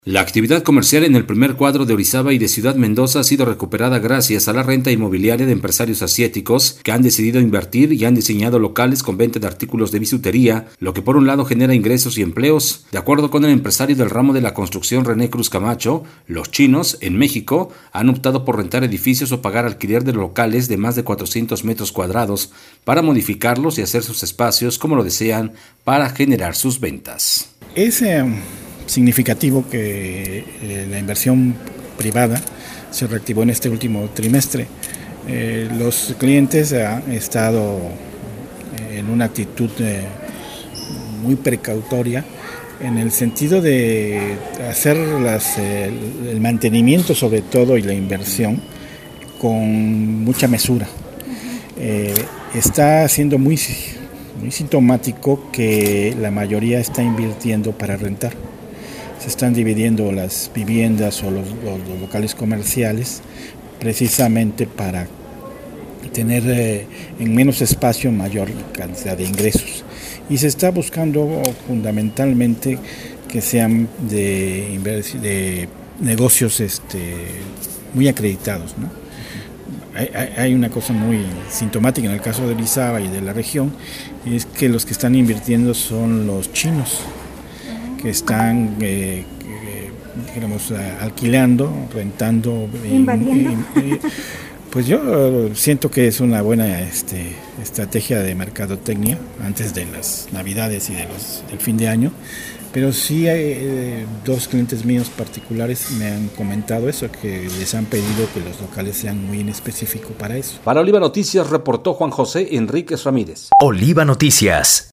La actividad comercial en el primer cuadro de Orizaba y de Ciudad Mendoza ha sido recuperada gracias a la renta inmobiliaria de empresarios asiáticos que han decidido invertir y han diseñado locales con venta de artículos de bisutería, lo que por un lado genera ingresos y empleos. De acuerdo con el empresario del ramo de la construcción René Cruz Camacho, los chinos, en México, han optado por rentar edificios o pagar alquiler de locales de más de 400 metros cuadrados para modificarlos y hacer sus espacios como lo desean para generar sus ventas. Es significativo que la inversión privada se reactivó en este último trimestre. Los clientes han estado en una actitud muy precautoria en el sentido de hacer el mantenimiento sobre todo y la inversión con mucha mesura. Está siendo muy sintomático que la mayoría está invirtiendo para rentar. Se están dividiendo las viviendas o los locales comerciales precisamente para tener en menos espacio mayor cantidad de ingresos. Y se está buscando fundamentalmente que sean de negocios muy acreditados, ¿no? Hay una cosa muy sintomática en el caso de Orizaba y de la región, y es que los que están invirtiendo son los chinos, que están alquilando, rentando. Pues yo siento que es una buena estrategia de mercadotecnia antes de las Navidades y del fin de año, pero sí hay dos clientes míos particulares me han comentado eso, que les han pedido que los locales sean muy en específico para eso. Para Oliva Noticias reportó Juan José Enríquez Ramírez. Oliva Noticias.